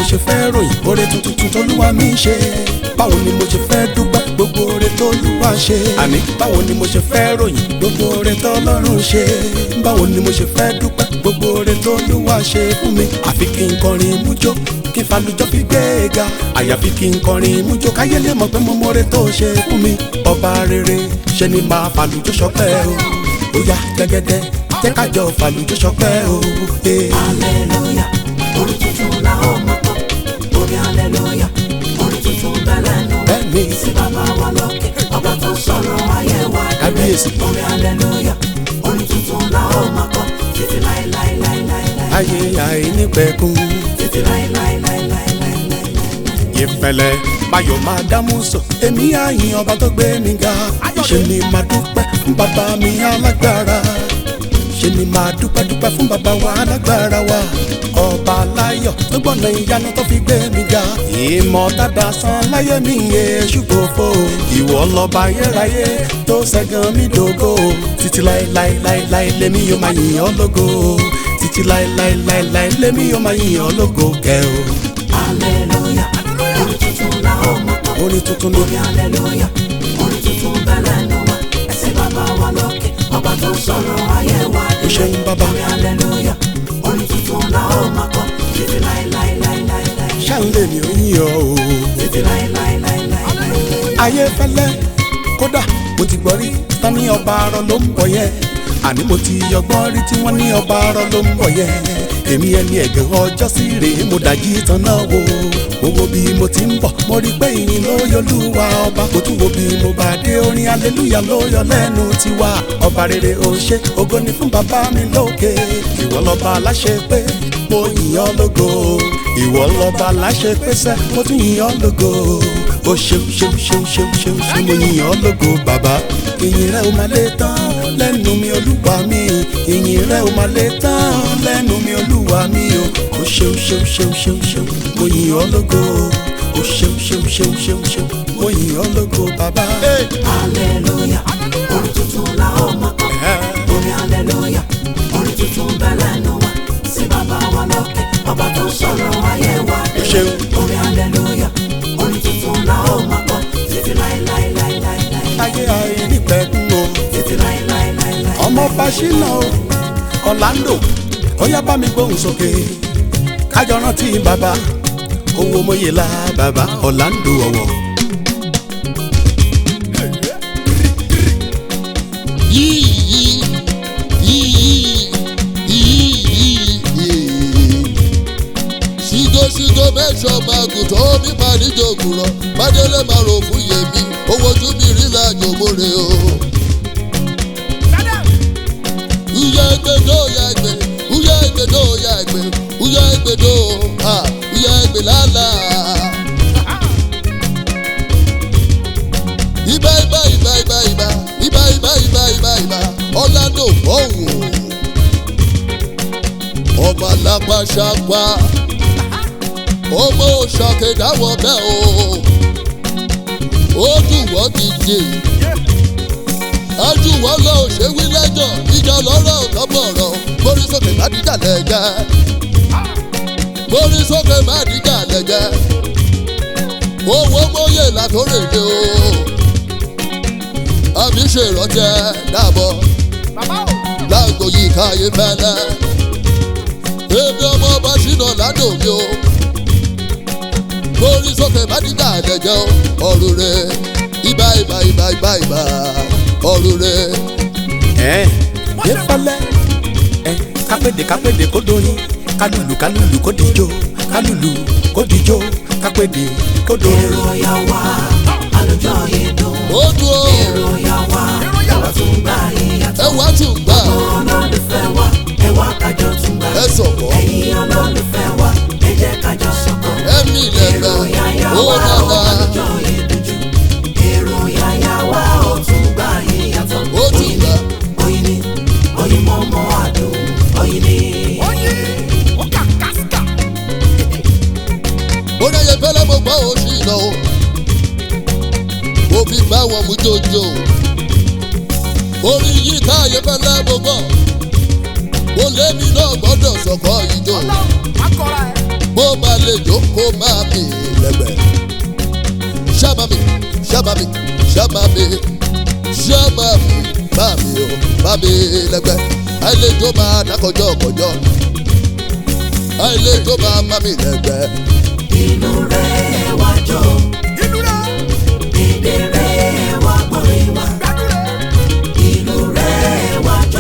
ṣe fẹ́ ròyìn oore tuntun t'Olúwa mi ṣe? Báwo ni mo ṣe fẹ́ dúpẹ́ gbogbo oore t'Olúwa ṣe? Àní báwo ni mo ṣe fẹ́ ròyìn gbogbo oore t'Ọlọ́run ṣe? Báwo ni mo ṣe fẹ́ dúpẹ́ gbogbo oore t'Olúwa ṣe fún mi? Àfi kí n kọrin mújó, kí n falujọ́ fi gbé e ga. Àyàfi kí n kọrin mújó káyé lè mọ̀ pé mo mọ̀re tó ṣe fún mi. Ọba rere ṣe ni máa falujọ́ ṣọpẹ́ o. Ó yá gẹ́gẹ́dẹ́ jẹ́ ká jọ falujọ́ ṣọpẹ́ o. Hallelujah, orin tuntun la ó máa kọ. Orin hallelujah, orin tuntun bẹ̀rẹ̀ nù. Bẹ́ẹ̀ni Sí bàbá wa lókè, ọba tó sọ̀rọ̀ ayé wa délé. Kábíyèsí. Orin hallelujah, orin tuntun la ó máa kọ. Títí láéláéláéláé. ayé àìnípẹ̀kun. Títí láéláéláéláé. Ìfẹ̀lẹ̀ báyọ̀ máa dámú sọ, èmi àyìn ọba tó gbé mi ga. Ṣé ni máa dúpẹ́ fún bàbá mi alágbára? Ṣé ni máa dúpẹ́ fún bàbá wa alágbára wa? Ọba aláyọ̀ tó gbọ̀nà ìyanu tó fi gbé mi ga. Ìmọ̀ tàdá san láyé mi èṣù gbòfo. Ìwọ lọ́ba ayérayé tó ṣẹ́gun mi dògo. Títí láéláéláé lèmi yóò máa yìn ọ́ lógo. Títí láéláéláé lèmi yóò máa yìn ọ́ lógo kẹ́ o. Hallelujah, orin tuntun la ó máa kọ. Orin tuntun ni. Orin hallelujah, orin tuntun bẹ̀rẹ̀ nù wá. Sí bàbá wa lókè, ọba tó sọ̀rọ̀ ayé wa délé. Ó ṣeun bàbá. Orin hallelujah, orin tuntun la ó máa kọ. Títí láéláéláéláé. Ṣáńlẹ̀ mi ò yìn ọ́ o. Títí láéláéláéláé. Ayé fẹ́lẹ́ kódà mo ti gbọ́ rí tán ní ọba arọ ló ń bọ̀ yẹn. Àní mo ti yọgbọ́n rí tí wọ́n ní ọba arọ ló ń bọ̀ yẹn. Èmi ẹni ẹ̀gàn ọjọ́ sí rèé mo dàjí tán náà wo. Mo wo bí mo ti ń bọ̀ mo rí pé ìyìn ló yọ Olúwa ọba. Mo tún wo bí mo bá dé orin hallelujah ló yọ lẹ́nu tiwa. Ọba rere ò ṣe ògo ni fún bàbá mi lókè. Ìwọ lọ́ba aláṣẹ pé mo yìn ọ́ lógo. Ìwọ lọ́ba aláṣẹ pé sẹ́ mo tún yìn ọ́ lógo. Ó ṣeun mo yìn ọ́ lógo bàbá. Ìyìn rẹ ò máa lè tán lẹ́nu mi Olúwa mi. Ìyìn rẹ ò máa lè tán lẹ́nu mi Olúwa mi o. Ó ṣeun mo yìn ọ́ lógo. Ó ṣeun mo yìn ọ́ lógo bàbá. Hallelujah, orin tuntun la ó máa kọ. Orin hallelujah, orin tuntun bẹ̀rẹ̀ nù wá. Sí bàbá wa lókè, ọba tó sọ̀rọ̀ ayé wa délé. Orin hallelujah, orin tuntun la ó máa kọ. Títí láéláéláéláé. Ayé àìnípẹ̀kun o. Títí láéláéláéláé. Ọmọ Fáṣínà o, Orlando, ó yá bá mi gbóhùn sókè. Kájọ rántí bàbá, owó mọ́yèlá bàbá Orlando ọ̀wọ̀. Ṣìgò mẹ́sàn-án máa gùn tó mi máa níjọ ògùrọ̀. Bádélé máa rò fún yèmí, owó ojú mi rí láàjò mórè o. Uya egbedo ya egbe, uya egbedo ya egbe, uya egbedo ha, uya egbe lala. Ibà Orlando bọ̀wọ̀. Ọba lápá ṣàpá, ọmọ òṣàkè dáwọ̀ bẹ́ẹ̀ o. Ó dùn wọ́n gidi. Ajúwọ́ lọ ṣe wí lẹ́jọ́, ìjà lọ́rọ̀ ọ̀tọ́bọ̀rọ̀. Mórí sókè má dìjà lẹ́jẹ́. Mórí sókè má dìjà lẹ́jẹ́. Owó mọ́yè látòrèdè o. Àmì ṣèrànjẹ́ dàbọ̀. Lágbo yìí káyé fẹ́lẹ́. Èmi ọmọ Fáṣínà ládò mi o. Mórí sókè má dìjà lẹ́jẹ́ o. Ọ̀rùn rẹ̀ ibà ọ̀rùn rẹ̀. Yé fẹ́lẹ́ kápẹ́dé kó dóyin, kálùlù kó dijó, kálùlù kó dijó, kápẹ́dé kó dóyin. Èrò ya wá, àlùjọ yìí dùn. Ó dùn ó. Èrò ya wá, ẹwà tún gbà ìyàtọ̀. Ẹwà tún gbà. Olólùfẹ́ wa, ẹwà kájọ tún gbà. Ẹ sọ̀kọ́. Ẹ̀yin olólùfẹ́ wa, ẹ jẹ́ kájọ sọ̀kọ́. Ẹ̀mí lẹ́gbẹ̀ẹ́. Èrò ya Ó wá, dàda. àlùjọ yìí dùn jù. Èrò ya wá, ó tún gbà ìyàtọ̀. Ó tún gbà. Oyin ni, oyin mọ́mọ́ àdùn, oyin ni. Ó dáyé fẹ́lẹ́ mo gbọ́ oṣù ìlọ o. Mo fi bá wọn mú jòjò. Orin yìí káyé fẹ́lẹ́ mo gbọ́. Mo lémi náà gbọ́dọ̀ sọ̀kọ́ ìjọ. mo bá lè jókòó máa mi lẹ́gbẹ̀ẹ́. ṣáàmà mi ṣáàmà mi ṣáàmà mi ṣáàmà mi bá mi o bá mi lẹ́gbẹ̀ẹ́. àìlèjó máa dákọjọ́ kọjọ́ àìlèjó máa má mi lẹ́gbẹ̀ẹ́. Inú rẹ̀ wá jó, èdè rẹ̀ wá gbọ́rin wá. Inú rẹ̀ wá jó,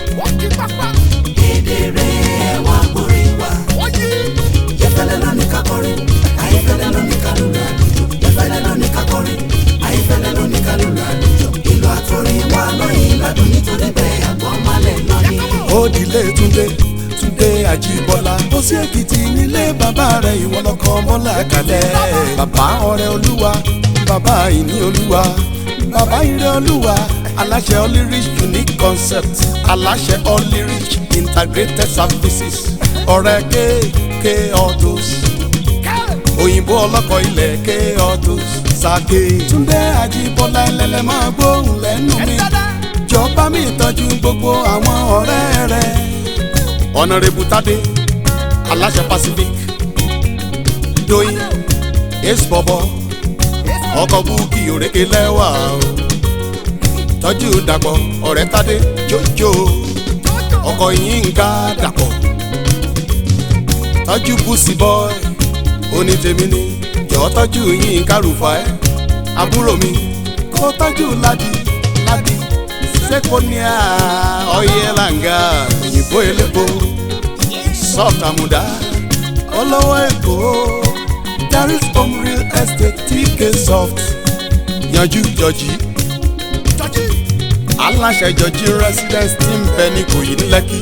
èdè rẹ̀ wá gbọ́rin wá. Yẹ́fẹ́lẹ́ ló ní ká kọrin, Ayéfẹ́lẹ́ ló ní ká lùlù àlùjọ. Yẹ́fẹ́lẹ́ ló ní ká kọrin, Ayéfẹ́lẹ́ ló ní ká lùlù àlùjọ. Ìlú àtòrin wa lóyìn ládùn nítorí bẹ́ẹ̀ àgbọ̀n malẹ̀ lónìí. Ó dilé Túndé Àjíbọ́lá. Ó sí Èkìtì nílé bàbá rẹ̀ ìwọ lọ́kọ Bọ́lá kalẹ̀. Bàbá ọrẹ Olúwa, bàbá ìní Olúwa, bàbá ire Olúwa. Aláṣẹ Olyrich unique concept, aláṣẹ Olyrich integrated services. Ọ̀rẹ́ kéèké autos, òyìnbó ọlọ́kọ̀ ilẹ̀ ké autos. Sàké Túndé Àjíbọ́lá ẹlẹ́lẹ́ máa gbóhùn lẹ́nu mi. Jọba mi tọ́jú gbogbo àwọn ọ̀rẹ́ rẹ̀. Honorable Tade, aláṣẹ Pacific, Doyin, Ace Bobo, ọkọ̀ Bukky òrékè lẹ́wà o. Tọ́jú Dàpọ̀, ọ̀rẹ́ Tade, Jojo, ọkọ̀ Yínká Dàpọ̀. Tọ́jú Busi Boy, onítèmi ni, jọ̀ọ́ tọ́jú Yínká Rufai, àbúrò mi, kó tọ́jú Ladi, Sekonia, oil and gas, òyìnbó elépo, soft àmùdá, olówó Èkó, Daris home real estate, TK soft, yanjú Jọjí, aláṣẹ Jọjí residence tí ń bẹ ní Ìkòyí ní Lẹ́kì,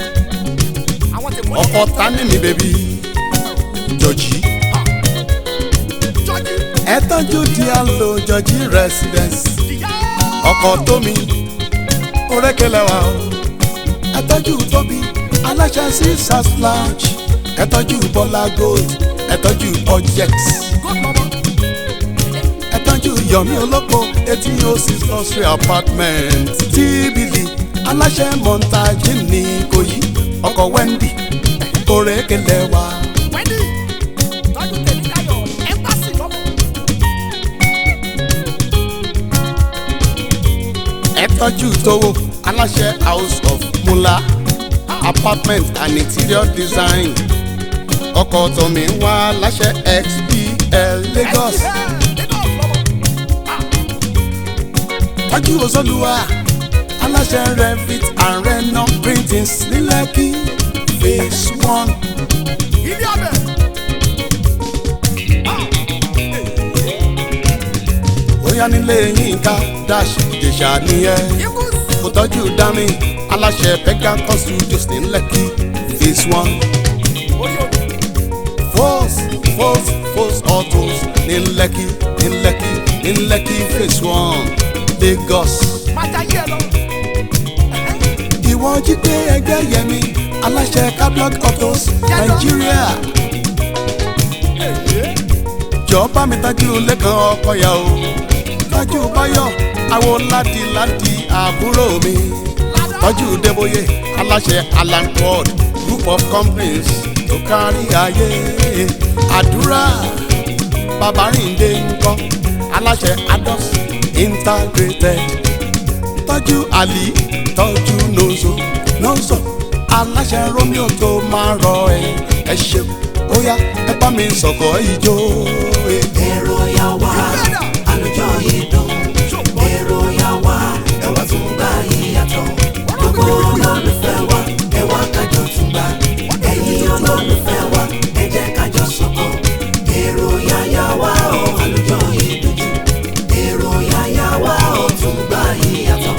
ọkọ̀ tani mi bèbí, Jọjí, ẹ tọ́jú Diallo Jọjí residence, ọkọ̀ Tómi. Orékelẹ́wà o, ẹ tọ́jú Tóbi, aláṣẹ Caesars lounge, ẹ tọ́jú Bọ́lá gold, ẹ tọ́jú Ojex, ẹ tọ́jú Yomi Olóko, 1806 Nursery apartment, TBD, aláṣẹ montage ní Ìkòyí, ọkọ̀ Wendy, Orékelẹ́wà. Ẹ tọ́jú Tówó, aláṣẹ House of Mula apartment and interior design, ọkọ̀ Tómi wá aláṣẹ XPL Lagos. Tọ́jú Òṣòlùwà, aláṣẹ Revit and Reno printings ní Lẹ́kì phase 1. Bóyá nílé Yínká dash Ìjẹ̀ṣà nìyẹn. Kò tọ́jú Dami, aláṣẹ Pegasus Studios ní Lẹ́kì phase 1. Force autos ní Lẹ́kì phase 1 Lagos. Ìwọ Jídé Ẹgbẹ́yẹmí, aláṣẹ Cablog autos Nigeria. Jọba mi tọ́jú Lẹ́kan Ọkọ̀yà o, tọ́jú Báyọ̀ àwọn ládìládì àbúrò mi, tọ́jú Débóyè, aláṣẹ Alan Ford group of companies tó kárí ayé. Àdúrà Babárìndé ńkọ́, aláṣẹ Ados integrated, tọ́jú Ali, tọ́jú Nozo, aláṣẹ Romeo tó máa rọ ẹ ṣeun. Ó yá ẹ bá mi sọ̀kọ̀ ìjó. Èrò yà wá, àlùjọ yìí dùn. Èrò yà wá, ẹ wá tún gbà yíyàtọ̀. Gbogbo olólùfẹ́ wa, ẹ wá kájọ tún gbà. Ẹ̀yin olólùfẹ́ wa, ẹ jẹ́ kájọ sọ̀kọ̀. Èrò yà wá o, àlùjọ yìí dùn jù. Èrò yà wá o, tún gbà yíyàtọ̀.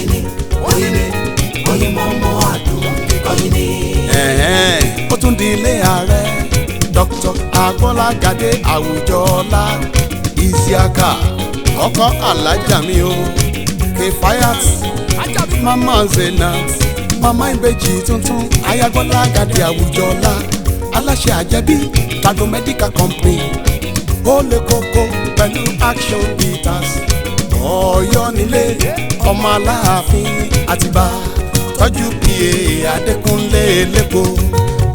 Oyin mọ́mọ́ àdùn, oyin ni. Ó tún di ilé ààrẹ. Dr. Agbọ́lágadé Àwùjọọlá Isiaka, ọkọ alájà mi o, Kefayat, mama Zenat, mama ìbejì tuntun, Ayagbọ́lágadé Àwùjọọlá, aláṣẹ àjẹbí Tado Medical Company, ó lè kókó pẹ̀lú Action Bitters, Ọ̀yọ́ nílé, ọmọ Aláàfin Àtìbà, tọ́jú PA Adékúnlé lẹ́kọ̀ọ́. Ó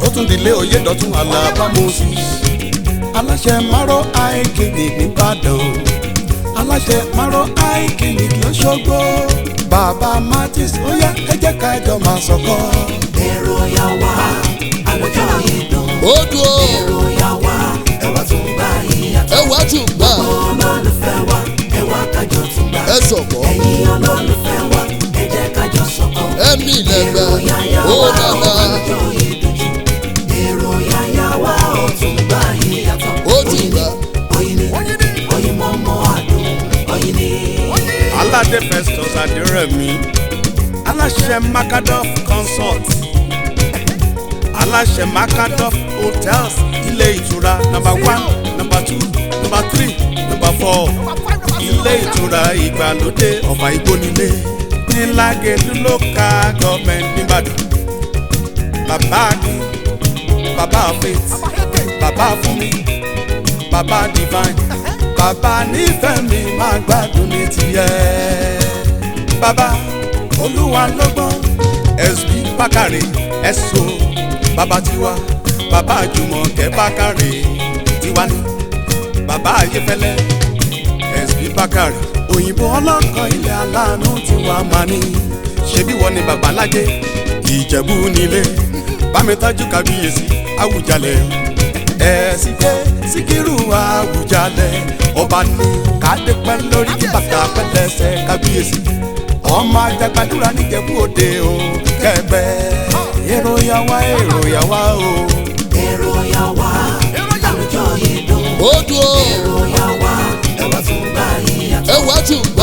ó tún dilé Oyèdọ̀tun Àlàbá Moses aláṣẹ Maro Eye Clinic nìbàdàn aláṣẹ Maro Eye Clinic lọ́ṣọ́gbó bàbá Martins ó yá ẹ jẹ́ ká jọ máa sọ̀kọ́. èrò yà wá àlùjọ yìí dùn. ó dùn ó. èrò yà wá ẹwà tún gbà ìyàtọ̀. ẹwà tún gbà. olólùfẹ́ wa ẹwà kájọ tún gbà. ẹ sọ̀kọ́. ẹ̀yin olólùfẹ́ wa ẹ jẹ́ kájọ sọ̀kọ́. ẹ̀mí lẹ́gbẹ́ èrò yà yà ó wá nàná. àlùjọ yìí dùn jù. èrò yà yà wá ó tún gbà ìyàtọ̀. ó tún gbà. oyin ni oyin mọ́mọ́ àdùn oyin ni. aládé Festus Adérẹ̀mí aláṣẹ Macadoff Consult aláṣẹ Macadoff Hotels ilé ìtura number 1 number 2 number 3 number 4 ilé ìtura ìgbàlódé ọ̀fà ìgbónilé ní Lágẹ̀lú local government nìbàdàn bàbá Akin bàbá Faith bàbá Fúnmi bàbá Divine bàbá nífẹ̀ẹ́ mi máa gbádùn ní tiẹ̀ bàbá olúwa lọ́gbọ́n SB Bákàrè ẹ̀sọ́ bàbá tiwa bàbá Jùmọ̀kẹ́ Bákàrè tiwa ni bàbá Ayéfẹ́lẹ́ SB Bákàrè òyìnbó ọlọ́kọ̀ ilẹ̀ aláàánú tiwa máa ní ṣebí wọ́n ní bàbá Lájé Ìjẹ̀bú nílé bámi tọ́jú kábíyèsí Àwùjalẹ̀ ẹ̀sìnkẹ́ Síkírù Àwùjalẹ̀ ọba ní kádé pẹ́ lórí kí bàtà pẹ́ lẹ́sẹ̀ kábíyèsí ọmọ Àjàgbàdúrà níjẹ̀bú òde o kẹgbẹ́ èrò yà wá o. èrò yà wá àlùjọ yìí dùn. ó dùn ó. èrò yà wá ẹwà tún gbà ìyàtọ̀. ẹwà tún